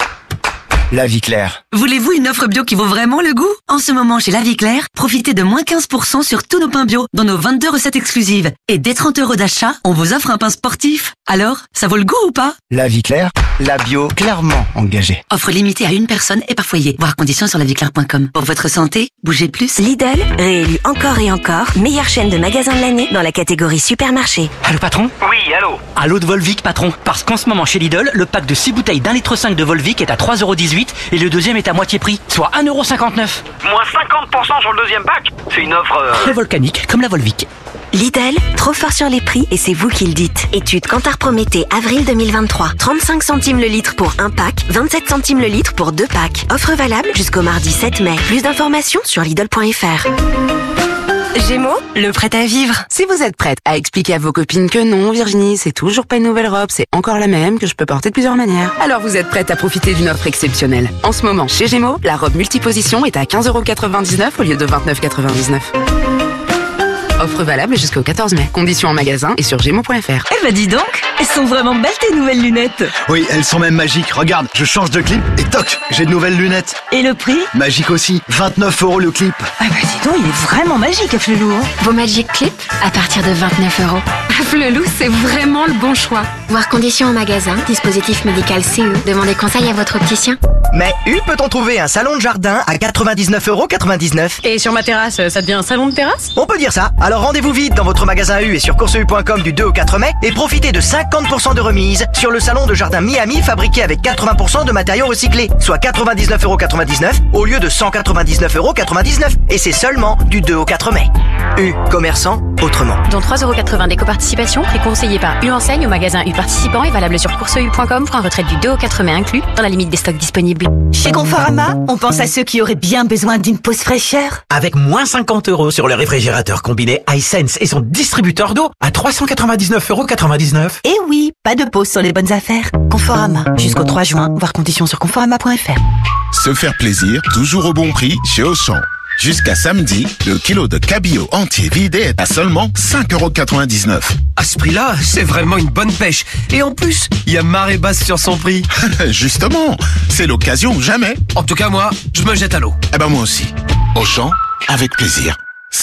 Speaker 11: La Vie Claire.
Speaker 21: Voulez-vous une offre bio qui vaut vraiment le goût? En ce moment, chez La Vie Claire, profitez de moins 15% sur tous nos pains bio dans nos 22 recettes exclusives. Et dès 30 € d'achat, on vous offre un pain sportif. Alors, ça vaut le goût ou pas?
Speaker 11: La Vie Claire, la bio clairement engagée.
Speaker 21: Offre limitée à une personne et par foyer. Voir conditions sur laviclaire.com. Pour votre santé, bougez plus.
Speaker 17: Lidl, réélu encore et encore, meilleure chaîne de magasins de l'année dans la catégorie supermarché.
Speaker 18: Allô patron?
Speaker 20: Oui, allô.
Speaker 18: Allô de Volvic patron. Parce qu'en ce moment chez Lidl, le pack de 6 bouteilles d'1,5 litre de Volvic est à 3,18 € et le deuxième est à moitié prix, soit 1,59 €.
Speaker 20: Moins 50% sur le deuxième pack. C'est une offre...
Speaker 18: Très volcanique, comme la Volvic.
Speaker 17: Lidl, trop fort sur les prix et c'est vous qui le dites. Étude Kantar Prométhée, avril 2023. 35 centimes le litre pour un pack, 27 centimes le litre pour 2 packs. Offre valable jusqu'au mardi 7 mai. Plus d'informations sur Lidl.fr.
Speaker 3: Gémeaux, le prêt à vivre. Si vous êtes prête à expliquer à vos copines que non, Virginie, c'est toujours pas une nouvelle robe, c'est encore la même, que je peux porter de plusieurs manières, alors vous êtes prête à profiter d'une offre exceptionnelle. En ce moment, chez Gémeaux, la robe multiposition est à 15,99 € au lieu de 29,99 €. Offre valable jusqu'au 14 mai. Conditions en magasin et sur Gémeaux.fr.
Speaker 21: Eh ben dis donc, elles sont vraiment belles tes nouvelles lunettes.
Speaker 11: Oui, elles sont même magiques. Regarde, je change de clip et toc, j'ai de nouvelles lunettes.
Speaker 21: Et le prix?
Speaker 11: Magique aussi, 29 € le clip.
Speaker 21: Ah bah dis donc, il est vraiment magique, Flelou.
Speaker 25: Vos Magic Clip à partir de 29 €.
Speaker 26: Flelou, c'est vraiment le bon choix.
Speaker 25: Voir conditions en magasin, dispositif médical CE. Demandez conseil à votre opticien.
Speaker 27: Mais U peut-on trouver un salon de jardin à 99,99 €.
Speaker 26: Et sur ma terrasse, ça devient un salon de terrasse?
Speaker 27: On peut dire ça. Alors rendez-vous vite dans votre magasin U et sur courseu.com du 2 au 4 mai et profitez de 50% de remise sur le salon de jardin Miami fabriqué avec 80% de matériaux recyclés, soit 99,99 € au lieu de 199,99 €. Et c'est seulement du 2 au 4 mai. U, commerçant autrement.
Speaker 26: Dont 3,80 € d'éco-participation, prix conseillé par U Enseigne au magasin U participant et valable sur courseu.com pour un retrait du 2 au 4 mai inclus dans la limite des stocks disponibles.
Speaker 21: Chez Conforama, on pense à ceux qui auraient bien besoin d'une pause fraîcheur.
Speaker 28: Avec moins 50 € sur le réfrigérateur combiné iSense et son distributeur d'eau à 399,99 €.
Speaker 21: Et oui, pas de pause sur les bonnes affaires. Conforama, jusqu'au 3 juin, voir conditions sur conforama.fr.
Speaker 29: Se faire plaisir, toujours au bon prix chez Auchan. Jusqu'à samedi, le kilo de cabillaud entier vidé est à seulement 5,99 €.
Speaker 30: À ce prix-là, c'est vraiment une bonne pêche. Et en plus, il y a marée basse sur son prix.
Speaker 29: Justement, c'est l'occasion jamais.
Speaker 30: En tout cas, moi, je me jette à l'eau.
Speaker 29: Eh ben moi aussi. Auchan, avec plaisir.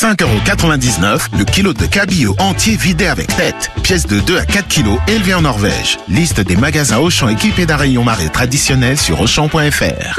Speaker 29: 5,99 € le kilo de cabillaud entier vidé avec tête. Pièce de 2 à 4 kilos élevée en Norvège. Liste des magasins Auchan équipés d'un rayon marée traditionnel sur Auchan.fr.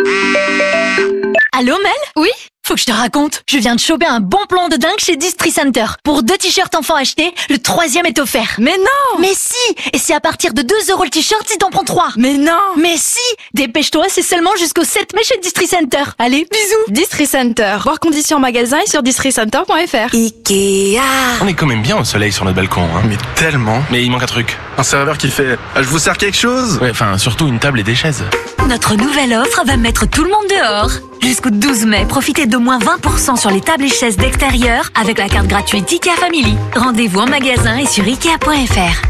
Speaker 21: Allô Mel?
Speaker 26: Oui?
Speaker 21: Faut que je te raconte, je viens de choper un bon plan de dingue chez Distri Center. Pour 2 t-shirts enfants achetés, le 3e est offert.
Speaker 26: Mais non!
Speaker 21: Mais si! Et c'est à partir de 2 € le t-shirt si t'en prends 3.
Speaker 26: Mais non!
Speaker 21: Mais si! Dépêche-toi, c'est seulement jusqu'au 7 mai chez Distri Center. Allez, bisous!
Speaker 26: Distri Center. Voir conditions en magasin et sur districenter.fr.
Speaker 21: Ikea.
Speaker 7: On est quand même bien au soleil sur notre balcon, hein.
Speaker 31: Mais tellement.
Speaker 7: Mais il manque un truc.
Speaker 31: Un serveur qui fait « Je vous sers quelque chose ?»
Speaker 7: Ouais, enfin, surtout une table et des chaises.
Speaker 15: Notre nouvelle offre va mettre tout le monde dehors. Jusqu'au 12 mai, profitez de moins 20% sur les tables et chaises d'extérieur avec la carte gratuite IKEA Family. Rendez-vous en magasin et sur Ikea.fr.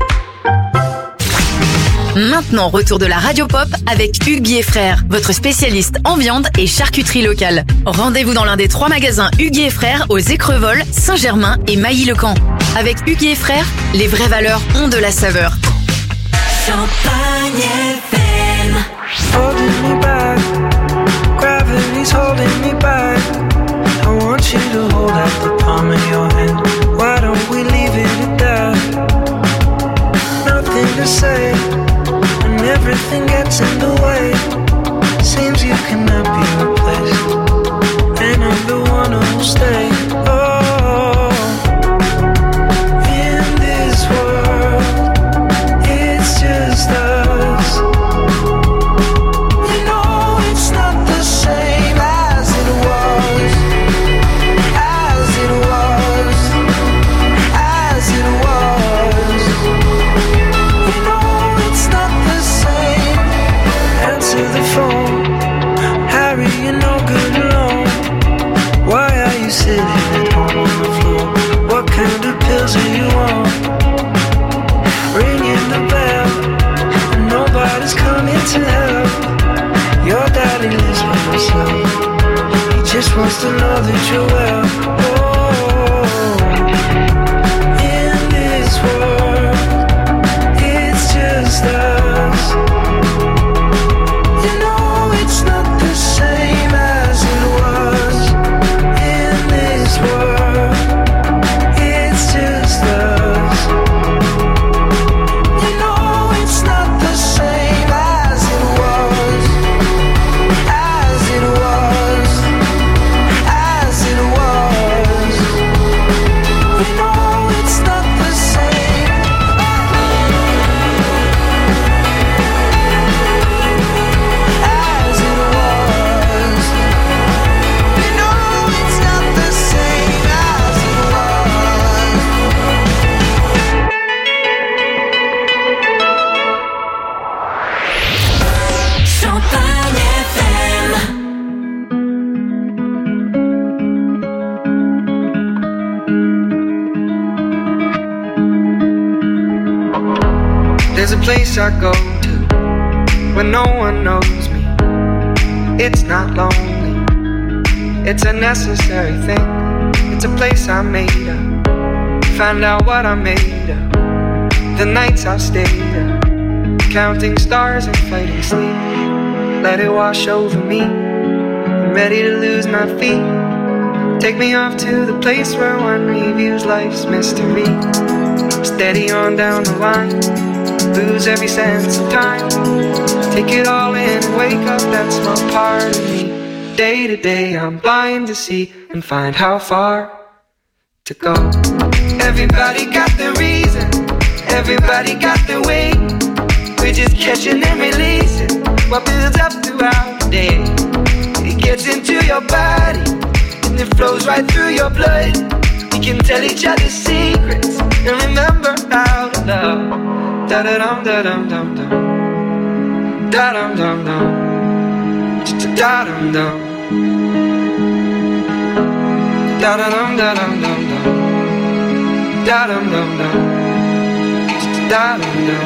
Speaker 10: Maintenant, retour de la Radio Pop avec Hugues et Frères, votre spécialiste en viande et charcuterie locale. Rendez-vous dans l'un des 3 magasins Hugues et Frères aux Écrevols, Saint-Germain et Mailly-le-Camp. Avec Hugues et Frères, les vraies valeurs ont de la saveur.
Speaker 6: Champagne FM.
Speaker 12: Holding me back, gravity's holding me back. I want you to hold out the palm of your hand. Why don't we leave it at that? Nothing to say when everything gets in the way. Seems you cannot be replaced, and I'm the one who'll stay. Oh, in this world, it's just us. You know it's not the same as it was, as it was, as it was. You know it's not the same. Answer the sitting at home on the floor? What kind of pills do you want? Ringing the bell, and nobody's coming to help. Your daddy lives by himself. He just wants to know that you're well. In this world, it's just us. You know it's not the same as it was. In this world, it's just us. You know it's not the same as it was. As it was. As it was. You know it's not the same. As it was. You know it's not the same as it was.
Speaker 6: Champagne FM.
Speaker 12: There's a place I go to when no one knows me. It's not lonely, it's a necessary thing. It's a place I made up, find out what I made up. The nights I've stayed up, counting stars and fighting sleep. Let it wash over me, I'm ready to lose my feet. Take me off to the place where one reviews life's mystery. Steady on down the line, lose every sense of time. Take it all in and wake up that small part of me. Day to day I'm blind to see and find how far to go. Everybody got their reason, everybody got their way. We're just catching and releasing what builds up throughout the day. It gets into your body and it flows right through your blood. We can tell each other secrets and remember how to love. Da-da-dum, da-dum, dum, dum. Da-dum, dum, dum. Da-dum, dum. Da-da-dum, da-dum, dum, dum. Da-dum, dum, dum. Da-dum, dum.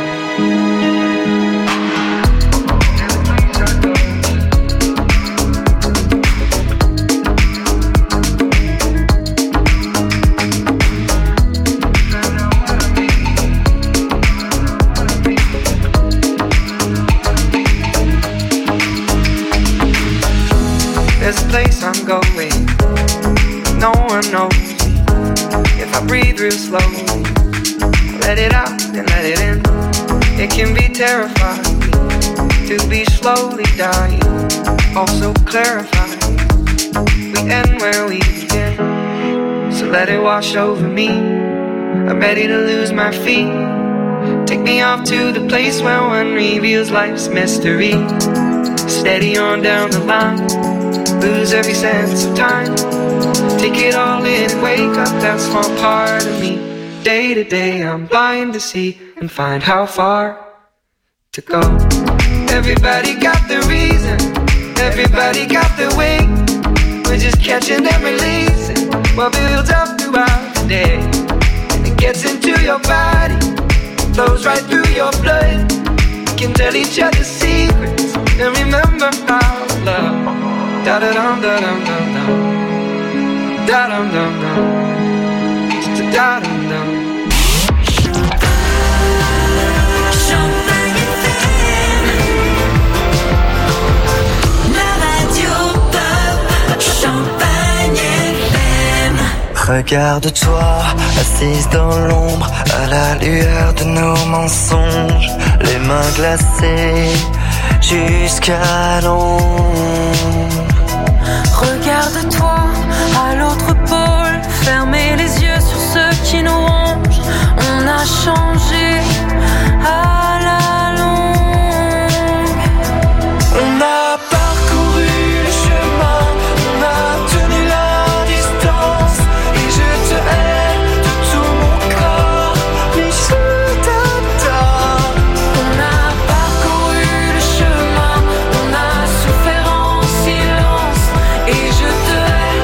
Speaker 12: There's a place I'm going, no one knows me. If I breathe real slowly, I let it out and let it in. It can be terrifying to be slowly dying, also clarifying. We end where we begin, so let it wash over me. I'm ready to lose my feet. Take me off to the place where one reveals life's mystery. Steady on down the line, lose every sense of time. Take it all in and wake up that small part of me. Day to day I'm blind to see and find how far to go. Everybody got their reason, everybody got their way. We're just catching and releasing what builds up throughout the day. And it gets into your body, flows right through your blood. We can tell each other secrets and remember how to love. Da-da-dum, da-dum, dum, dum. Da-dum, dum, dum. Da-dum, dum.
Speaker 6: Champagne FM. La radio pop. Champagne FM.
Speaker 1: Regarde-toi, assise dans l'ombre, à la lueur de nos mensonges, les mains glacées jusqu'à l'ombre.
Speaker 6: Regarde-toi à l'autre pôle, fermez les yeux sur ceux qui nous rongent. On a changé à la longue.
Speaker 1: On a parcouru le chemin, on a tenu la distance. Et je te hais de tout mon corps, mais je t'adore.
Speaker 6: On a parcouru le chemin, on a souffert en silence. Et je te hais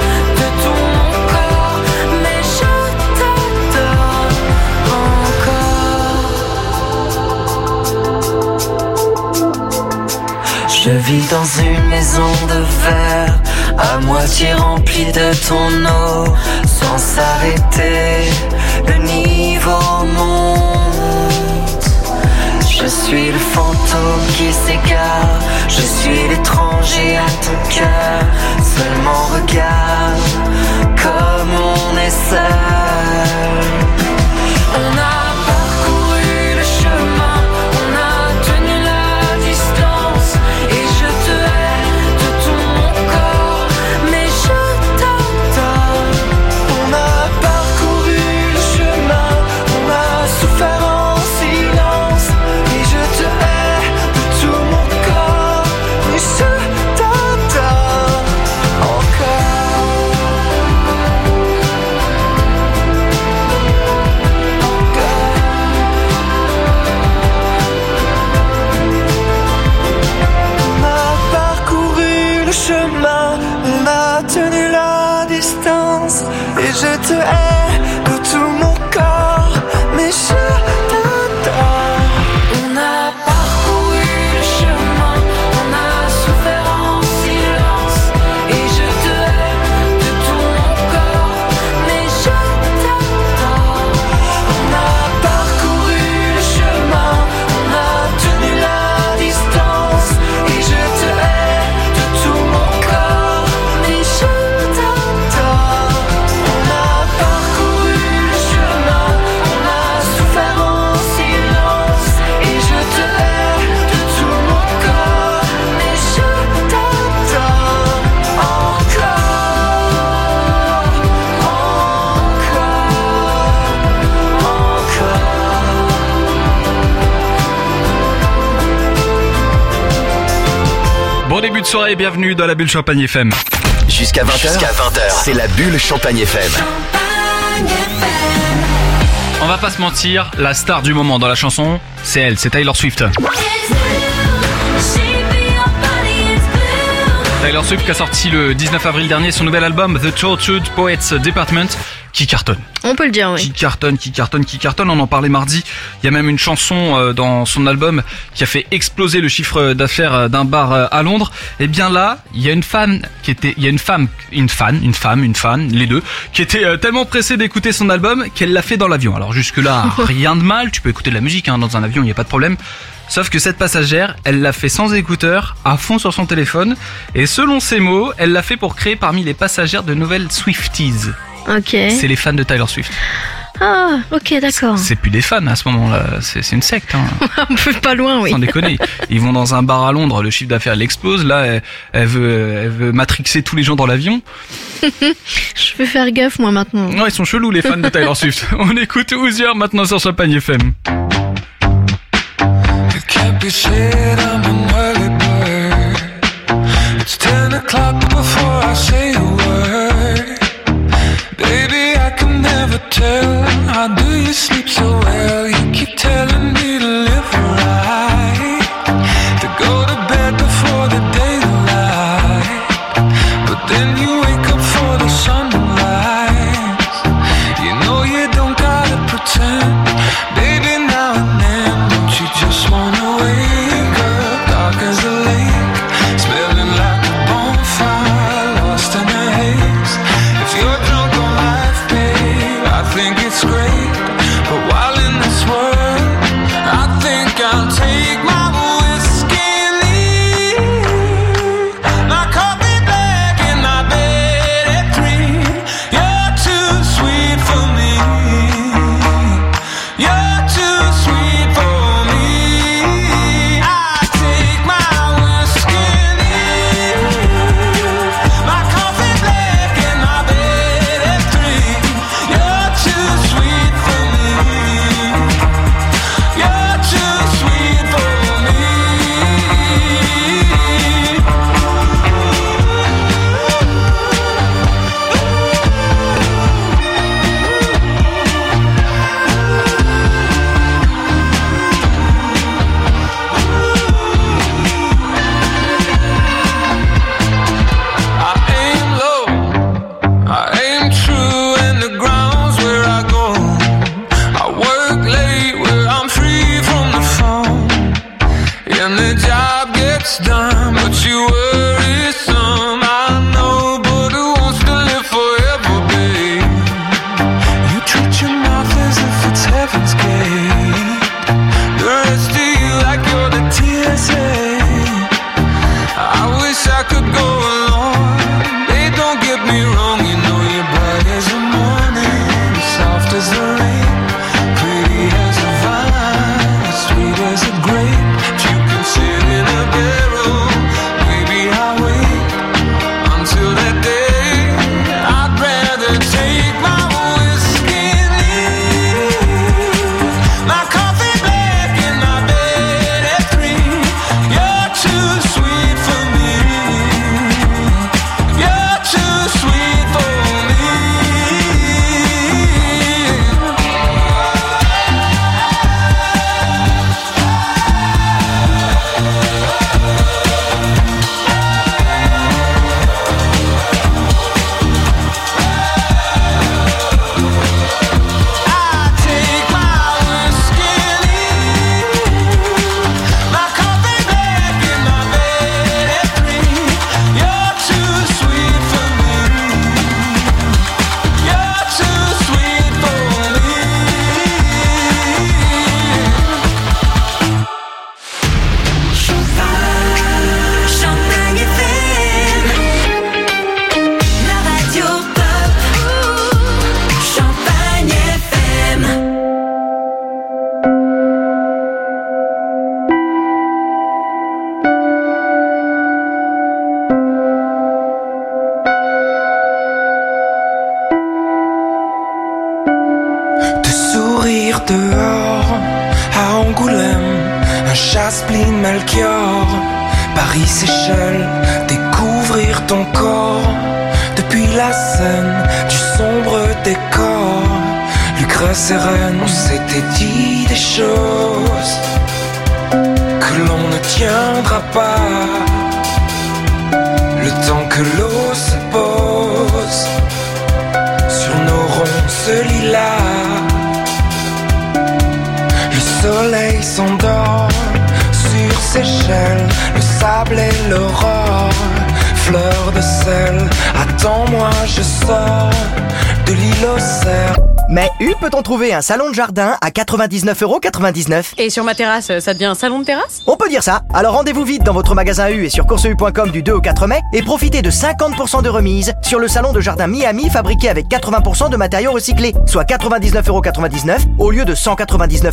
Speaker 1: Je vis dans une maison de verre, à moitié remplie de ton eau, sans s'arrêter, le niveau monte. Je suis le fantôme qui s'égare, je suis l'étranger à ton cœur. Seulement regarde comme on est seul. On a parcouru le chemin, on a tenu la distance, et je te hais de tout mon corps, mais je t'adore. On a parcouru le chemin, on a souffert en silence, et je te hais de tout mon corps, mais je t'adore encore. On a parcouru le chemin, on a tenu la distance, et je te hais de tout mon corps, mais je t'adore. On a parcouru le chemin, on a souffert en silence, et je te hais de tout mon corps, mais je t'adore. On a parcouru le chemin, on a tenu la distance, et je te hais de tout mon corps, mais je t'adore. On a parcouru le chemin, on a souffert en silence, et je te hais de tout mon corps, mais je t'adore
Speaker 2: Bon début de soirée et bienvenue dans la Bulle Champagne FM.
Speaker 4: Jusqu'à 20h, c'est la Bulle Champagne FM.
Speaker 2: On va pas se mentir, la star du moment dans la chanson, c'est elle, c'est Taylor Swift. Taylor Swift qui a sorti le 19 avril dernier son nouvel album The Tortured Poets Department, qui cartonne.
Speaker 5: On peut le dire, oui.
Speaker 2: Qui cartonne. On en parlait mardi. Il y a même une chanson dans son album qui a fait exploser le chiffre d'affaires d'un bar à Londres. Et bien là, il y a une fan, les deux, qui était tellement pressée d'écouter son album qu'elle l'a fait dans l'avion. Alors jusque là, rien de mal. Tu peux écouter de la musique dans un avion, il n'y a pas de problème. Sauf que cette passagère, elle l'a fait sans écouteurs, à fond sur son téléphone. Et selon ses mots, elle l'a fait pour créer parmi les passagères de nouvelles Swifties.
Speaker 5: Ok.
Speaker 2: C'est les fans de Taylor Swift.
Speaker 5: Ah, ok, d'accord.
Speaker 2: C'est plus des fans à ce moment-là, c'est une secte.
Speaker 5: Un peu pas loin, oui.
Speaker 2: Sans déconner. Ils vont dans un bar à Londres, le chiffre d'affaires l'explose. Là, elle veut matrixer tous les gens dans l'avion.
Speaker 5: Je vais faire gaffe, moi, maintenant.
Speaker 2: Non, ils sont chelous, les fans de Taylor Swift. On écoute Hozier maintenant sur Champagne FM.
Speaker 1: Can't be said I'm an early bird. It's 10 o'clock before I say a word. Baby, I can never tell. How do you sleep so well? You keep telling me to live right, to go to bed before the daylight, but then you wake up for the sunrise. You know you don't gotta pretend. Baby, now and then, don't you just wanna wake up dark as a lake, smelling like a bonfire, lost in a haze. If you're drunk on life, babe, I think it's great. But while in this world, I think I'll take my whiskey and leave. My coffee black and my bed at 3. You're too sweet for me. You're too sweet for me. I take my whiskey and leave. My coffee black and my bed at 3. You're too sweet for me. You're too sweet for me. I aim low, I aim true, and the ground's where I go. I work late where I'm free from the phone, and the job gets done.
Speaker 12: dehors, à Angoulême, un chasse-pline Melchior, Paris, Seychelles, découvrir ton corps. Depuis la scène du sombre décor, Lucrèce et Reine, on s'était dit des choses que l'on ne tiendra pas. Le temps que l'eau se pose sur nos ronces lilas, le soleil s'endort sur Seychelles, le sable et l'aurore, fleur de sel, attends-moi, je sors de l'île aux cerfs.
Speaker 27: Mais peut-on trouver un salon de jardin à 99,99 €?
Speaker 8: Et sur ma terrasse, ça devient un salon de terrasse?
Speaker 27: On peut dire ça. Alors rendez-vous vite dans votre magasin U et sur courseu.com du 2 au 4 mai et profitez de 50% de remise sur le salon de jardin Miami fabriqué avec 80% de matériaux recyclés, soit 99,99 € au lieu de 199